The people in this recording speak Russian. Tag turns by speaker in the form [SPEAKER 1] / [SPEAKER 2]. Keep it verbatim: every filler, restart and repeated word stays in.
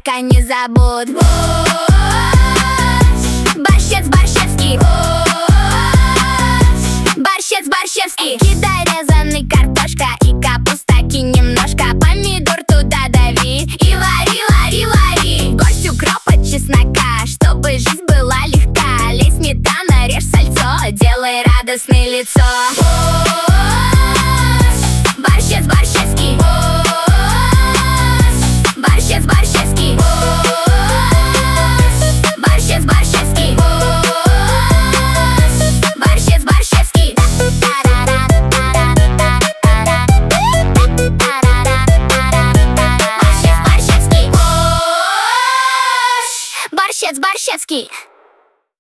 [SPEAKER 1] Марка не забудь. Борщец Борщевский. Борщец Борщевский. Кидай резаный картошка и капуста, кинь немножко, помидор туда дави и вари, вари, вари. Горсть укропа, чеснока, чтобы жизнь была легка. Лей сметана, режь сальцо, делай радостное лицо. Борщец Борщевский. Борщец Борщевский. Борщец Борщевский. Борщец Борщевский. Борщец Борщевский. Борщец Борщевский.